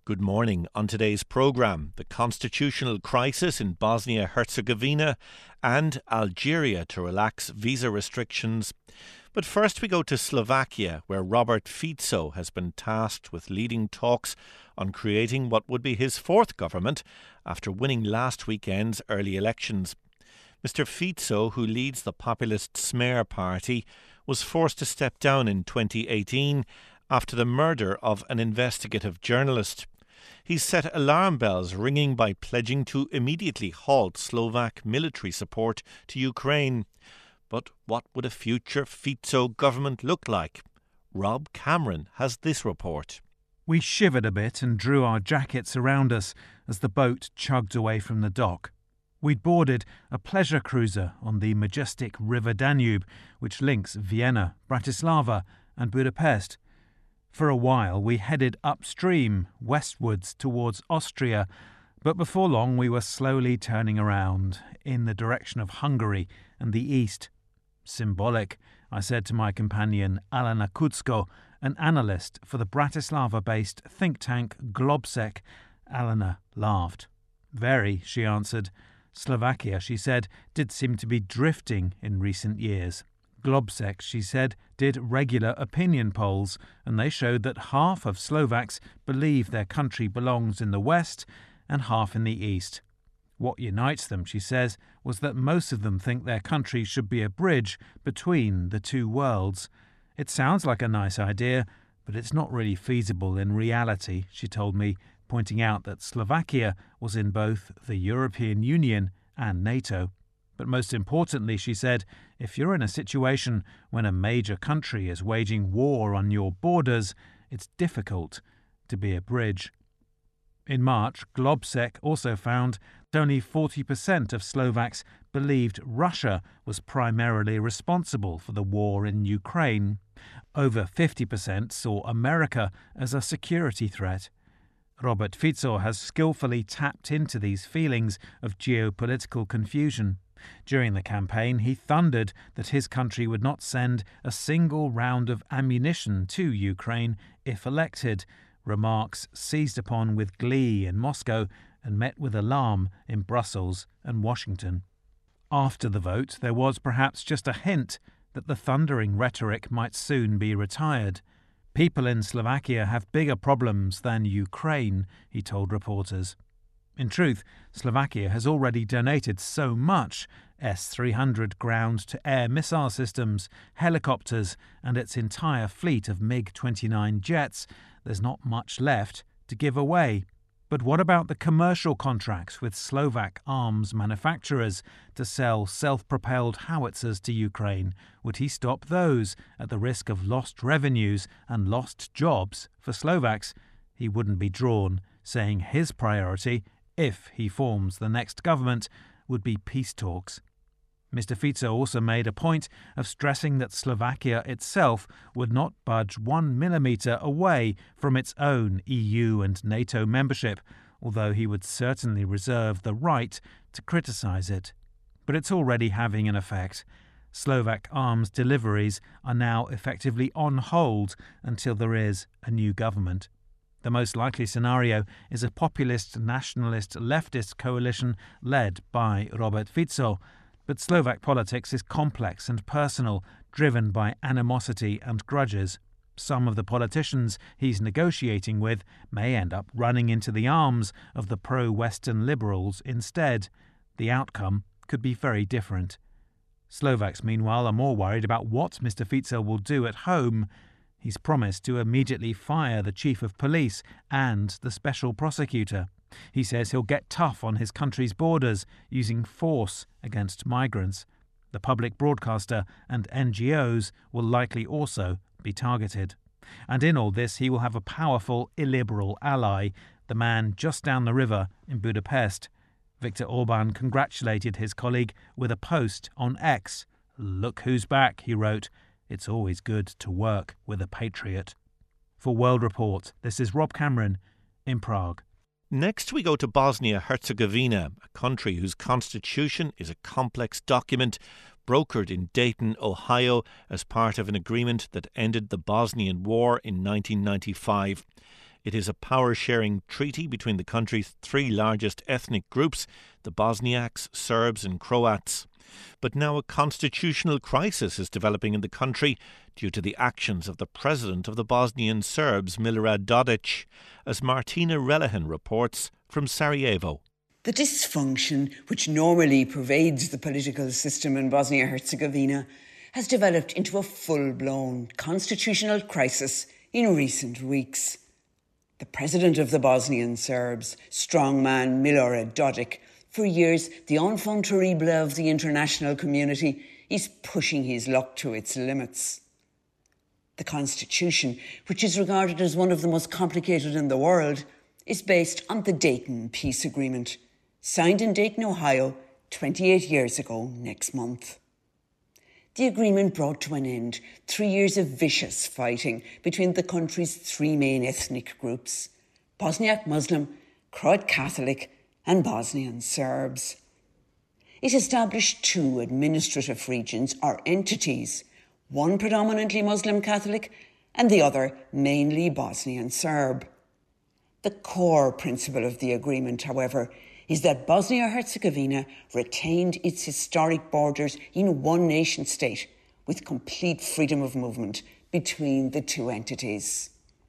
Good morning. On today's programme, the constitutional crisis in Bosnia-Herzegovina and Algeria to relax visa restrictions. But first we go to Slovakia, where Robert Fico has been tasked with leading talks on creating what would be his fourth government after winning last weekend's early elections. Mr Fico, who leads the populist Smer party, was forced to step down in 2018 after the murder of an investigative journalist. He's set alarm bells ringing by pledging to immediately halt Slovak military support to Ukraine. But what would a future Fico government look like? Rob Cameron has this report. We shivered a bit and drew our jackets around us as the boat chugged away from the dock. We'd boarded a pleasure cruiser on the majestic River Danube, which links Vienna, Bratislava and Budapest. For a while we headed upstream, westwards towards Austria, but before long we were slowly turning around, in the direction of Hungary and the east. Symbolic, I said to my companion Alena Kutsko, an analyst for the Bratislava-based think tank Globsec. Alena laughed. Very, she answered. Slovakia, she said, did seem to be drifting in recent years. Globsec, she said, did regular opinion polls, and they showed that half of Slovaks believe their country belongs in the west and half in the east. What unites them, she says, was that most of them think their country should be a bridge between the two worlds. It sounds like a nice idea, but it's not really feasible in reality, she told me, pointing out that Slovakia was in both the European Union and NATO. But most importantly, she said, if you're in a situation when a major country is waging war on your borders, it's difficult to be a bridge. In March, Globsec also found that only 40% of Slovaks believed Russia was primarily responsible for the war in Ukraine. Over 50% saw America as a security threat. Robert Fico has skillfully tapped into these feelings of geopolitical confusion. During the campaign, he thundered that his country would not send a single round of ammunition to Ukraine if elected, remarks seized upon with glee in Moscow and met with alarm in Brussels and Washington. After the vote, there was perhaps just a hint that the thundering rhetoric might soon be retired. People in Slovakia have bigger problems than Ukraine, he told reporters. In truth, Slovakia has already donated so much S-300 ground-to-air missile systems, helicopters and its entire fleet of MiG-29 jets, there's not much left to give away. But what about the commercial contracts with Slovak arms manufacturers to sell self-propelled howitzers to Ukraine? Would he stop those at the risk of lost revenues and lost jobs for Slovaks? He wouldn't be drawn, saying his priority, if he forms the next government, would be peace talks. Mr Fico also made a point of stressing that Slovakia itself would not budge 1 millimetre away from its own EU and NATO membership, although he would certainly reserve the right to criticise it. But it's already having an effect. Slovak arms deliveries are now effectively on hold until there is a new government. The most likely scenario is a populist, nationalist, leftist coalition led by Robert Fico. But Slovak politics is complex and personal, driven by animosity and grudges. Some of the politicians he's negotiating with may end up running into the arms of the pro-Western liberals instead. The outcome could be very different. Slovaks, meanwhile, are more worried about what Mr Fico will do at home. He's promised to immediately fire the chief of police and the special prosecutor. He says he'll get tough on his country's borders, using force against migrants. The public broadcaster and NGOs will likely also be targeted. And in all this, he will have a powerful illiberal ally, the man just down the river in Budapest. Viktor Orban congratulated his colleague with a post on X. "Look who's back," he wrote. "It's always good to work with a patriot." For World Report, this is Rob Cameron in Prague. Next we go to Bosnia-Herzegovina, a country whose constitution is a complex document brokered in Dayton, Ohio as part of an agreement that ended the Bosnian War in 1995. It is a power-sharing treaty between the country's three largest ethnic groups, the Bosniaks, Serbs and Croats. But now a constitutional crisis is developing in the country due to the actions of the president of the Bosnian Serbs, Milorad Dodik, as Martina Relihan reports from Sarajevo. The dysfunction which normally pervades the political system in Bosnia-Herzegovina has developed into a full-blown constitutional crisis in recent weeks. The president of the Bosnian Serbs, strongman Milorad Dodik, for years the enfant terrible of the international community, is pushing his luck to its limits. The constitution, which is regarded as one of the most complicated in the world, is based on the Dayton Peace Agreement, signed in Dayton, Ohio, 28 years ago next month. The agreement brought to an end 3 years of vicious fighting between the country's three main ethnic groups: Bosniak Muslim, Croat Catholic and Bosnian Serbs. It established two administrative regions or entities, one predominantly Muslim Catholic and the other mainly Bosnian Serb. The core principle of the agreement, however, is that Bosnia-Herzegovina retained its historic borders in one nation-state with complete freedom of movement between the two entities.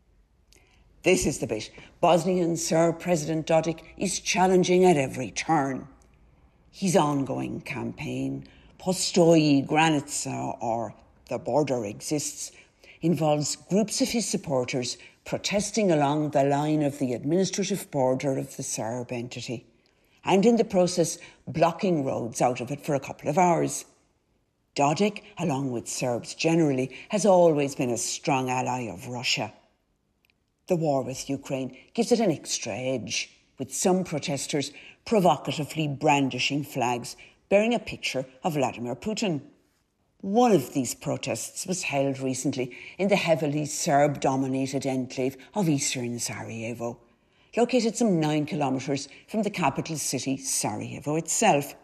This is the bit Bosnian Serb President Dodik is challenging at every turn. His ongoing campaign, Postoji Granica, or The Border Exists, involves groups of his supporters protesting along the line of the administrative border of the Serb entity, and in the process blocking roads out of it for a couple of hours. Dodik, along with Serbs generally, has always been a strong ally of Russia. The war with Ukraine gives it an extra edge, with some protesters provocatively brandishing flags bearing a picture of Vladimir Putin. One of these protests was held recently in the heavily Serb-dominated enclave of eastern Sarajevo, located some 9 kilometres from the capital city, Sarajevo itself.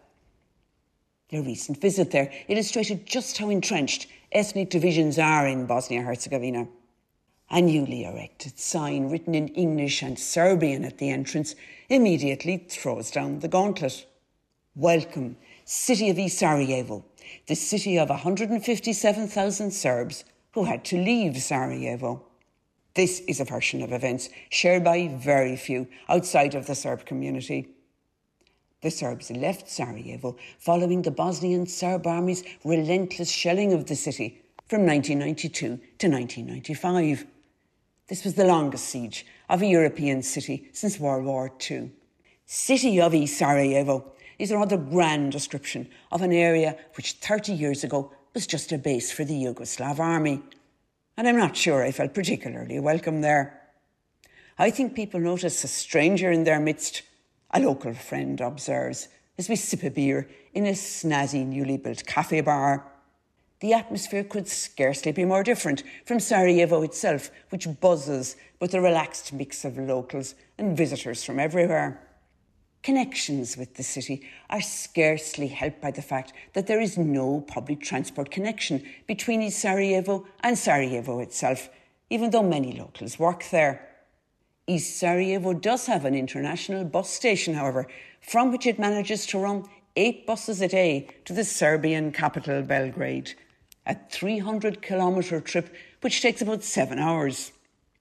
A recent visit there illustrated just how entrenched ethnic divisions are in Bosnia-Herzegovina. A newly erected sign written in English and Serbian at the entrance immediately throws down the gauntlet. Welcome, City of East Sarajevo, the city of 157,000 Serbs who had to leave Sarajevo. This is a version of events shared by very few outside of the Serb community. The Serbs left Sarajevo following the Bosnian Serb army's relentless shelling of the city from 1992 to 1995. This was the longest siege of a European city since World War II. City of East Sarajevo is a rather grand description of an area which 30 years ago was just a base for the Yugoslav army. And I'm not sure I felt particularly welcome there. I think people notice a stranger in their midst, a local friend observes, as we sip a beer in a snazzy newly built cafe bar. The atmosphere could scarcely be more different from Sarajevo itself, which buzzes with a relaxed mix of locals and visitors from everywhere. Connections with the city are scarcely helped by the fact that there is no public transport connection between East Sarajevo and Sarajevo itself, even though many locals work there. East Sarajevo does have an international bus station, however, from which it manages to run 8 buses a day to the Serbian capital, Belgrade, a 300-kilometre trip which takes about 7 hours.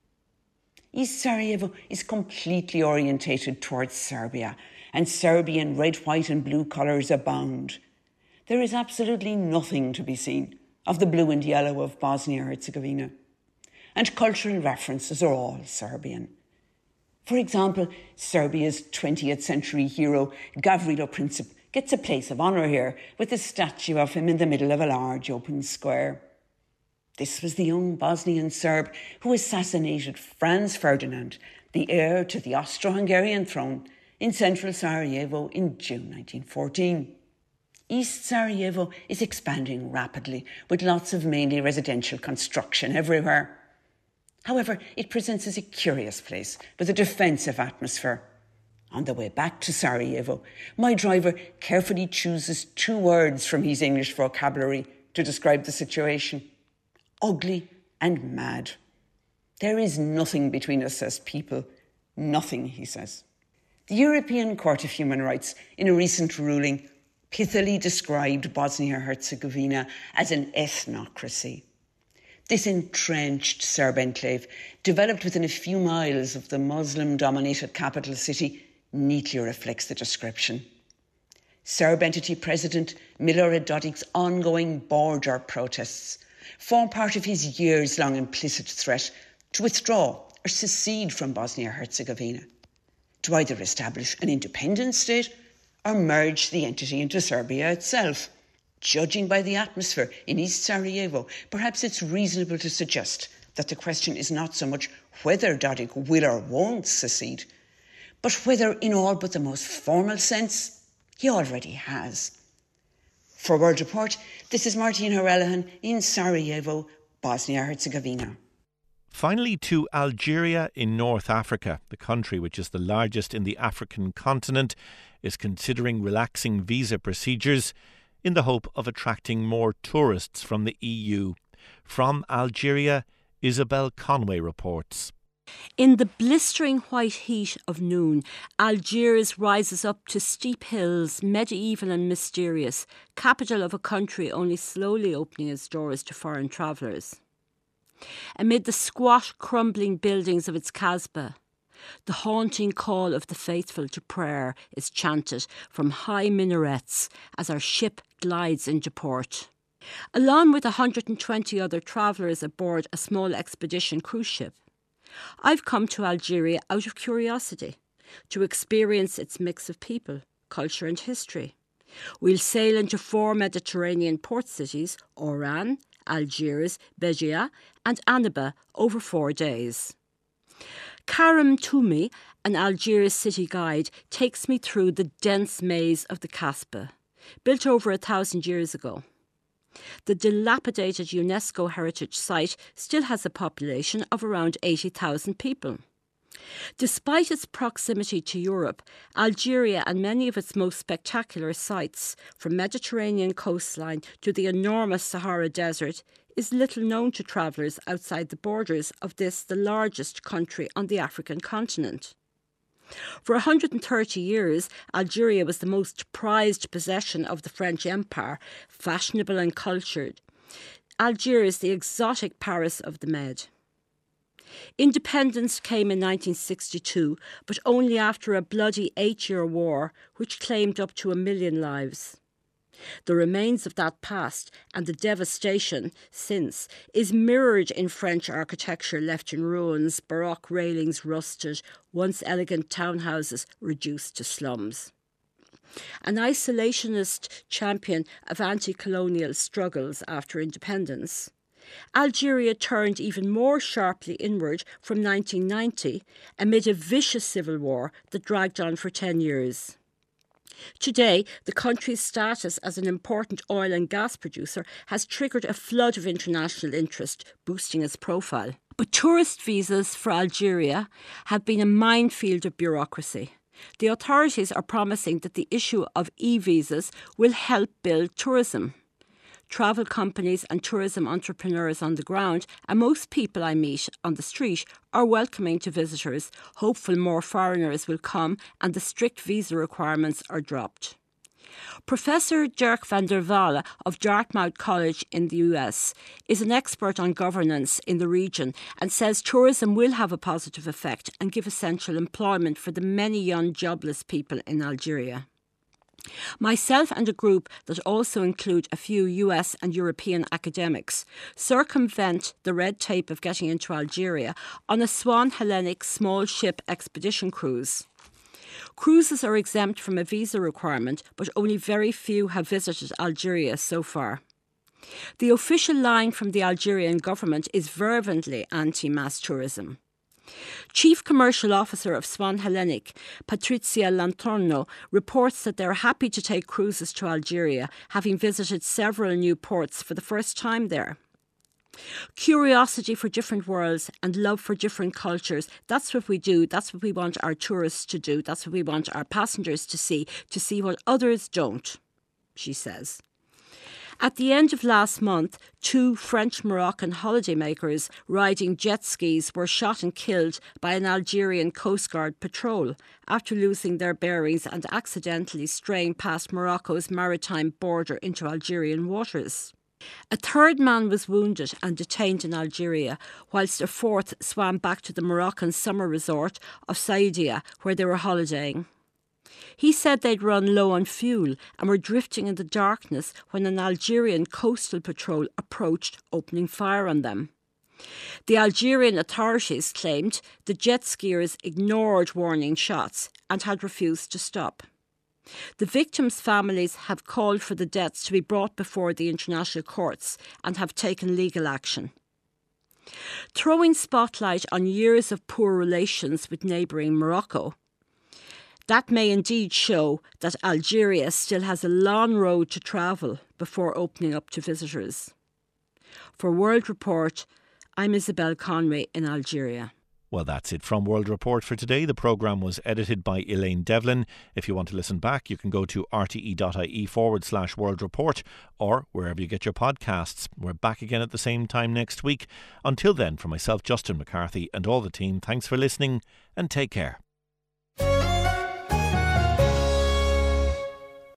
East Sarajevo is completely orientated towards Serbia, and Serbian red, white and blue colours abound. There is absolutely nothing to be seen of the blue and yellow of Bosnia-Herzegovina, and cultural references are all Serbian. For example, Serbia's 20th century hero Gavrilo Princip gets a place of honour here with a statue of him in the middle of a large open square. This was the young Bosnian Serb who assassinated Franz Ferdinand, the heir to the Austro-Hungarian throne, in central Sarajevo in June 1914. East Sarajevo is expanding rapidly, with lots of mainly residential construction everywhere. However, it presents as a curious place with a defensive atmosphere. On the way back to Sarajevo, my driver carefully chooses 2 words from his English vocabulary to describe the situation: ugly and mad. There is nothing between us as people. Nothing, he says. The European Court of Human Rights, in a recent ruling, pithily described Bosnia-Herzegovina as an ethnocracy. This entrenched Serb enclave, developed within a few miles of the Muslim-dominated capital city, neatly reflects the description. Serb entity President Milorad Dodik's ongoing border protests form part of his years-long implicit threat to withdraw or secede from Bosnia-Herzegovina, to either establish an independent state or merge the entity into Serbia itself. Judging by the atmosphere in East Sarajevo, perhaps it's reasonable to suggest that the question is not so much whether Dodik will or won't secede, but whether, in all but the most formal sense, he already has. For World Report, this is Martine O'Rellihan in Sarajevo, Bosnia-Herzegovina. Finally, to Algeria in North Africa. The country, which is the largest in the African continent, is considering relaxing visa procedures in the hope of attracting more tourists from the EU. From Algeria, Isabel Conway reports. In the blistering white heat of noon, Algiers rises up to steep hills, medieval and mysterious, capital of a country only slowly opening its doors to foreign travellers. Amid the squat, crumbling buildings of its Kasbah, the haunting call of the faithful to prayer is chanted from high minarets as our ship glides into port. Along with 120 other travellers aboard a small expedition cruise ship, I've come to Algeria out of curiosity, to experience its mix of people, culture and history. We'll sail into 4 Mediterranean port cities, Oran, Algiers, Béja and Annaba, over 4 days. Karim Toumi, an Algiers city guide, takes me through the dense maze of the Kasbah, built over 1,000 years ago. The dilapidated UNESCO heritage site still has a population of around 80,000 people. Despite its proximity to Europe, Algeria and many of its most spectacular sites, from Mediterranean coastline to the enormous Sahara Desert, is little known to travellers outside the borders of this, the largest country on the African continent. For 130 years, Algeria was the most prized possession of the French Empire, fashionable and cultured. Algiers, the exotic Paris of the Med. Independence came in 1962, but only after a bloody 8-year war, which claimed up to 1 million lives. The remains of that past and the devastation since is mirrored in French architecture left in ruins, Baroque railings rusted, once elegant townhouses reduced to slums. An isolationist champion of anti-colonial struggles after independence, Algeria turned even more sharply inward from 1990 amid a vicious civil war that dragged on for 10 years. Today, the country's status as an important oil and gas producer has triggered a flood of international interest, boosting its profile. But tourist visas for Algeria have been a minefield of bureaucracy. The authorities are promising that the issue of e-visas will help build tourism. Travel companies and tourism entrepreneurs on the ground, and most people I meet on the street, are welcoming to visitors, hopeful more foreigners will come and the strict visa requirements are dropped. Professor Dirk van der Walle of Dartmouth College in the US is an expert on governance in the region and says tourism will have a positive effect and give essential employment for the many young jobless people in Algeria. Myself and a group that also include a few US and European academics circumvent the red tape of getting into Algeria on a Swan Hellenic small ship expedition cruise. Cruises are exempt from a visa requirement, but only very few have visited Algeria so far. The official line from the Algerian government is fervently anti-mass tourism. Chief Commercial Officer of Swan Hellenic, Patrizia Lantorno, reports that they're happy to take cruises to Algeria, having visited several new ports for the first time there. Curiosity for different worlds and love for different cultures, that's what we do, that's what we want our tourists to do, that's what we want our passengers to see what others don't, she says. At the end of last month, 2 French-Moroccan holidaymakers riding jet skis were shot and killed by an Algerian Coast Guard patrol after losing their bearings and accidentally straying past Morocco's maritime border into Algerian waters. A third man was wounded and detained in Algeria, whilst a fourth swam back to the Moroccan summer resort of Saoudia, where they were holidaying. He said they'd run low on fuel and were drifting in the darkness when an Algerian coastal patrol approached, opening fire on them. The Algerian authorities claimed the jet skiers ignored warning shots and had refused to stop. The victims' families have called for the deaths to be brought before the international courts and have taken legal action. Throwing spotlight on years of poor relations with neighbouring Morocco, that may indeed show that Algeria still has a long road to travel before opening up to visitors. For World Report, I'm Isabel Conway in Algeria. Well, that's it from World Report for today. The programme was edited by Elaine Devlin. If you want to listen back, you can go to rte.ie/World Report or wherever you get your podcasts. We're back again at the same time next week. Until then, from myself, Justin McCarthy, and all the team, thanks for listening and take care.